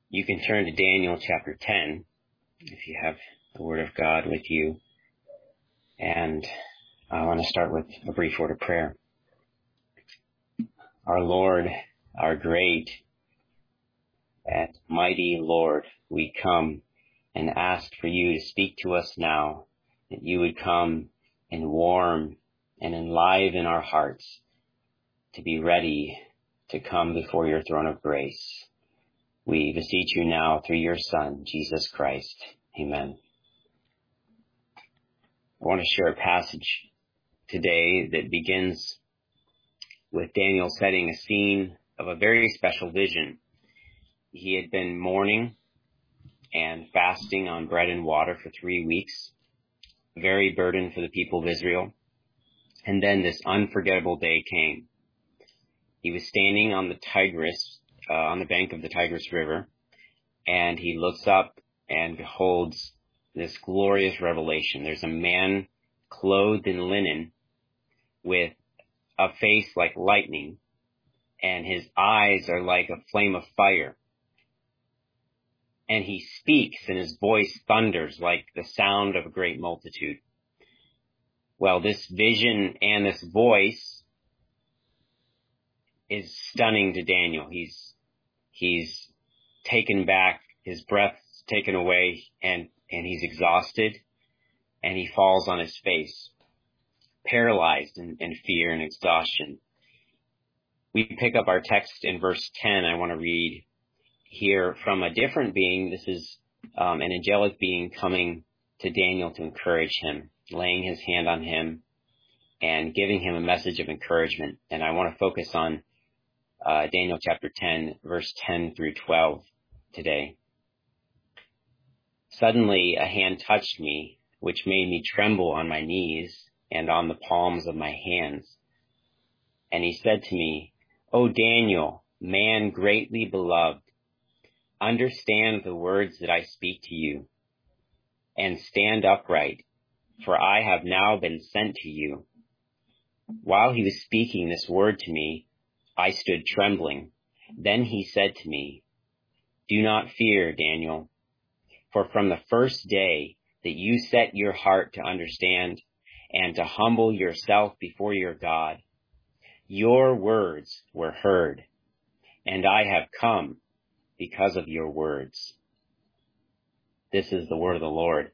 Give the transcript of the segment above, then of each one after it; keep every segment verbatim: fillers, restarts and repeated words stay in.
You can turn to Daniel chapter ten if you have the Word of God with you. And I want to start with a brief word of prayer. Our Lord, our great and mighty Lord, we come and ask for you to speak to us now, that you would come and warm and enliven our hearts to be ready to come before your throne of grace. We beseech you now through your Son, Jesus Christ. Amen. I want to share a passage today that begins with Daniel setting a scene of a very special vision. He had been mourning and fasting on bread and water for three weeks, very burdened for the people of Israel. And then this unforgettable day came. He was standing on the Tigris, uh, on the bank of the Tigris River, and he looks up and beholds this glorious revelation. There's a man clothed in linen with a face like lightning, and his eyes are like a flame of fire. And he speaks, and his voice thunders like the sound of a great multitude. Well, this vision and this voice is stunning to Daniel. He's he's taken back, his breath's taken away, and, and he's exhausted, and he falls on his face, paralyzed in, in fear and exhaustion. We pick up our text in verse ten. I want to read here from a different being. This is um, an angelic being coming to Daniel to encourage him, laying his hand on him and giving him a message of encouragement. And I want to focus on uh, Daniel chapter ten, verse ten through twelve today. Suddenly a hand touched me, which made me tremble on my knees and on the palms of my hands. And he said to me, O Daniel, man greatly beloved, understand the words that I speak to you, and stand upright, for I have now been sent to you. While he was speaking this word to me, I stood trembling. Then he said to me, do not fear, Daniel, for from the first day that you set your heart to understand and to humble yourself before your God, your words were heard, and I have come because of your words. This is the word of the Lord.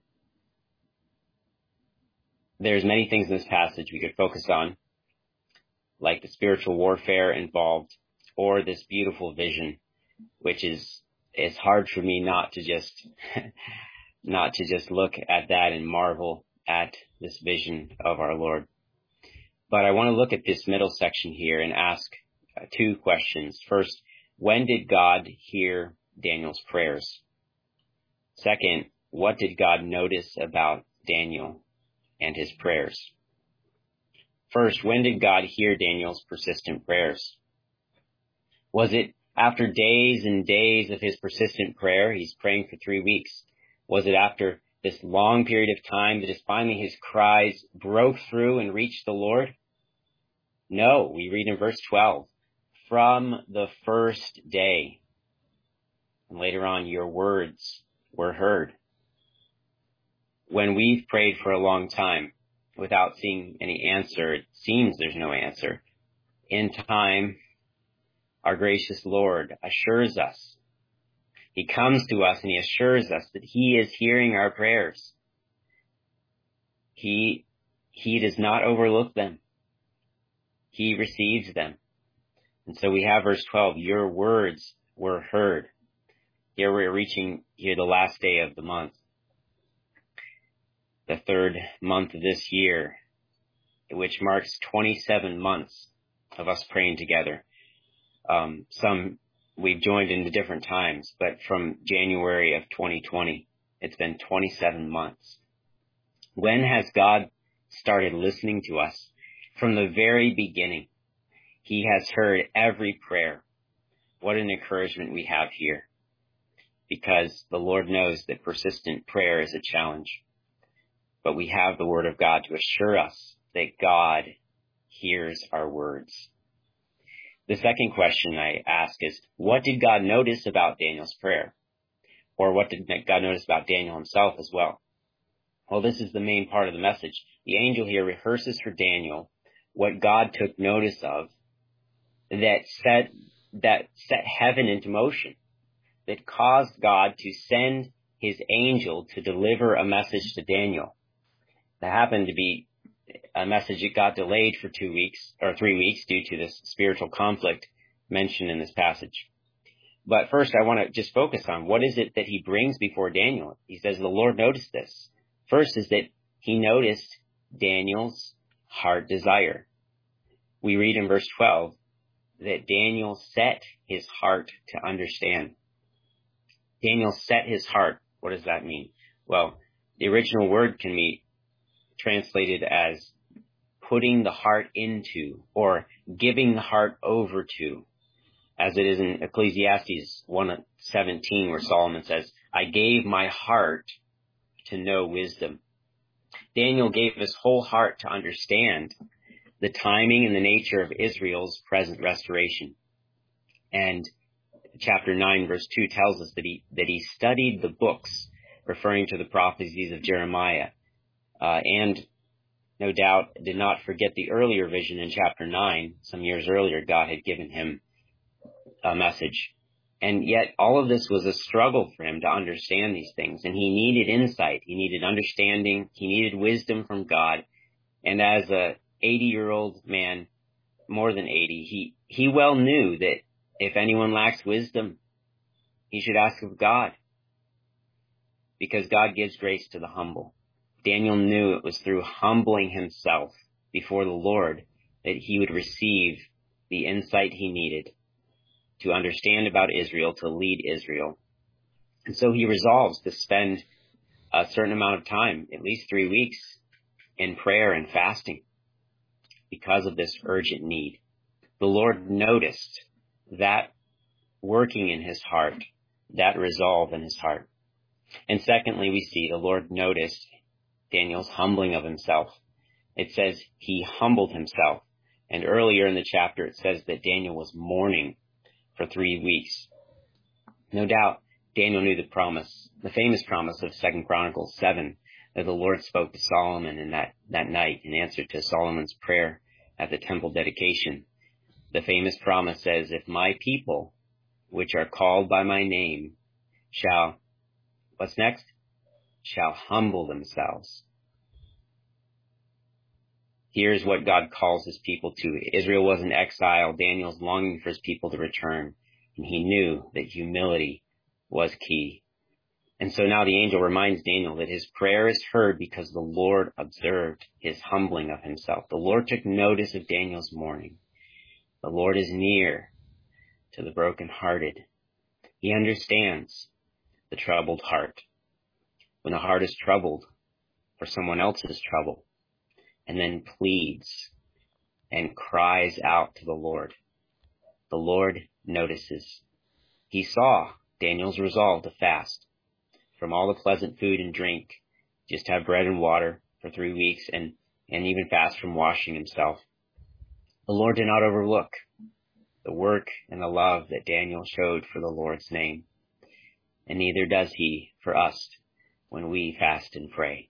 There's many things in this passage we could focus on, like the spiritual warfare involved, or this beautiful vision, which is, it's hard for me not to just, not to just look at that and marvel at this vision of our Lord. But I want to look at this middle section here and ask uh, two questions. First, when did God hear Daniel's prayers? Second, what did God notice about Daniel and his prayers? First, when did God hear Daniel's persistent prayers? Was it after days and days of his persistent prayer? He's praying for three weeks. Was it after this long period of time that is finally his cries broke through and reached the Lord? No, we read in verse twelve, from the first day. And later on, your words were heard. When we've prayed for a long time without seeing any answer, it seems there's no answer. In time, our gracious Lord assures us. He comes to us and he assures us that he is hearing our prayers. He, he does not overlook them. He receives them. And so we have verse twelve, your words were heard. Here we're reaching here the last day of the month, the third month of this year, which marks twenty-seven months of us praying together. Um, some we've joined in the different times, but from January of twenty twenty, it's been twenty-seven months. When has God started listening to us? From the very beginning, he has heard every prayer. What an encouragement we have here, because the Lord knows that persistent prayer is a challenge. But we have the word of God to assure us that God hears our words. The second question I ask is, what did God notice about Daniel's prayer? Or what did God notice about Daniel himself as well? Well, this is the main part of the message. The angel here rehearses for Daniel what God took notice of that set, that set heaven into motion, that caused God to send his angel to deliver a message to Daniel. That happened to be a message that got delayed for two weeks or three weeks due to this spiritual conflict mentioned in this passage. But first, I want to just focus on what is it that he brings before Daniel. He says the Lord noticed this. First is that he noticed Daniel's heart desire. We read in verse twelve that Daniel set his heart to understand. Daniel set his heart. What does that mean? Well, the original word can be translated as putting the heart into or giving the heart over to, as it is in Ecclesiastes one seventeen, where Solomon says, I gave my heart to know wisdom. Daniel gave his whole heart to understand the timing and the nature of Israel's present restoration. And chapter nine, verse two tells us that he, that he studied the books, referring to the prophecies of Jeremiah, uh, and no doubt did not forget the earlier vision in chapter nine. Some years earlier, God had given him a message. And yet all of this was a struggle for him to understand these things. And he needed insight. He needed understanding. He needed wisdom from God. And as a eighty-year-old man, more than eighty, he, he well knew that if anyone lacks wisdom, he should ask of God, because God gives grace to the humble. Daniel knew it was through humbling himself before the Lord that he would receive the insight he needed to understand about Israel, to lead Israel. And so he resolves to spend a certain amount of time, at least three weeks, in prayer and fasting because of this urgent need. The Lord noticed that working in his heart, that resolve in his heart. And secondly, we see the Lord noticed Daniel's humbling of himself. It says he humbled himself. And earlier in the chapter, it says that Daniel was mourning for three weeks. No doubt, Daniel knew the promise, the famous promise of Second Chronicles seven, that the Lord spoke to Solomon in that, that night in answer to Solomon's prayer at the temple dedication. The famous promise says, if my people, which are called by my name, shall, what's next? Shall humble themselves. Here's what God calls his people to. Israel was in exile. Daniel's longing for his people to return. And he knew that humility was key. And so now the angel reminds Daniel that his prayer is heard because the Lord observed his humbling of himself. The Lord took notice of Daniel's mourning. The Lord is near to the brokenhearted. He understands the troubled heart. When the heart is troubled for someone else's trouble, and then pleads and cries out to the Lord, the Lord notices. He saw Daniel's resolve to fast from all the pleasant food and drink, just have bread and water for three weeks, and, and even fast from washing himself. The Lord did not overlook the work and the love that Daniel showed for the Lord's name, and neither does he for us when we fast and pray.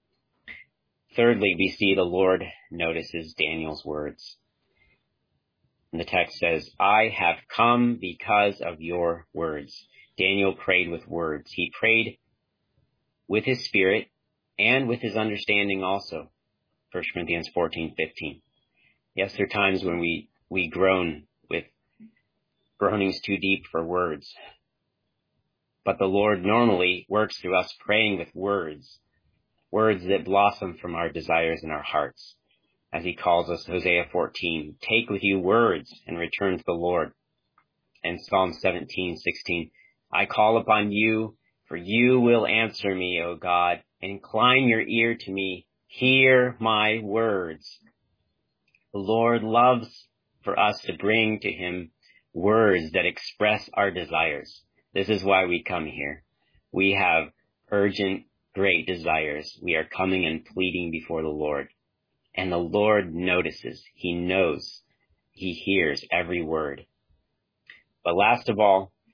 Thirdly, we see the Lord notices Daniel's words. And the text says, I have come because of your words. Daniel prayed with words. He prayed with his spirit and with his understanding also. First Corinthians fourteen fifteen. Yes, there are times when we, we groan with groanings too deep for words. But the Lord normally works through us praying with words. Words that blossom from our desires in our hearts. As he calls us, Hosea fourteen, take with you words and return to the Lord. And Psalm seventeen sixteen, I call upon you, for you will answer me, O God. Incline your ear to me. Hear my words. The Lord loves for us to bring to him words that express our desires. This is why we come here. We have urgent, great desires. We are coming and pleading before the Lord. And the Lord notices. He knows. He hears every word. But last of all,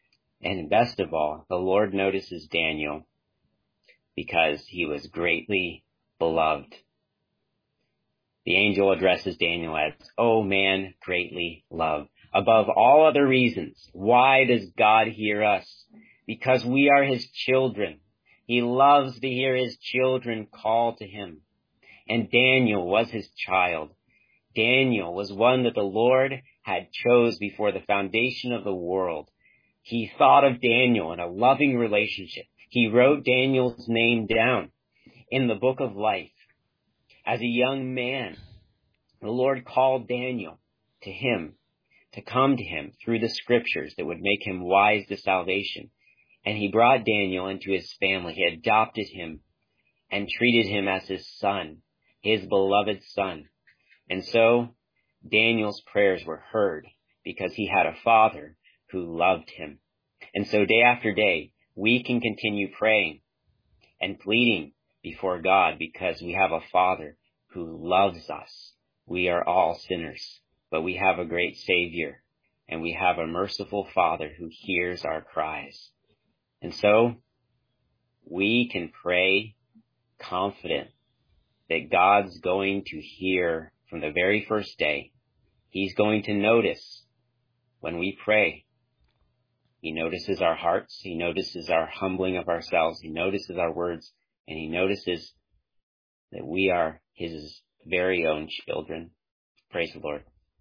And best of all, the Lord notices Daniel because he was greatly beloved. The angel addresses Daniel as, "Oh man, greatly loved. Above all other reasons, why does God hear us? Because we are his children. He loves to hear his children call to him." And Daniel was his child. Daniel was one that the Lord had chose before the foundation of the world. He thought of Daniel in a loving relationship. He wrote Daniel's name down in the book of life. As a young man, the Lord called Daniel to him, to come to him through the scriptures that would make him wise to salvation. And he brought Daniel into his family. He adopted him and treated him as his son, his beloved son. And so Daniel's prayers were heard because he had a father who loved him. And so day after day, we can continue praying and pleading before God because we have a Father who loves us. We are all sinners, but we have a great Savior, and we have a merciful Father who hears our cries. And so we can pray confident that God's going to hear from the very first day. He's going to notice when we pray. He notices our hearts. He notices our humbling of ourselves. He notices our words, and he notices that we are his very own children. Praise the Lord.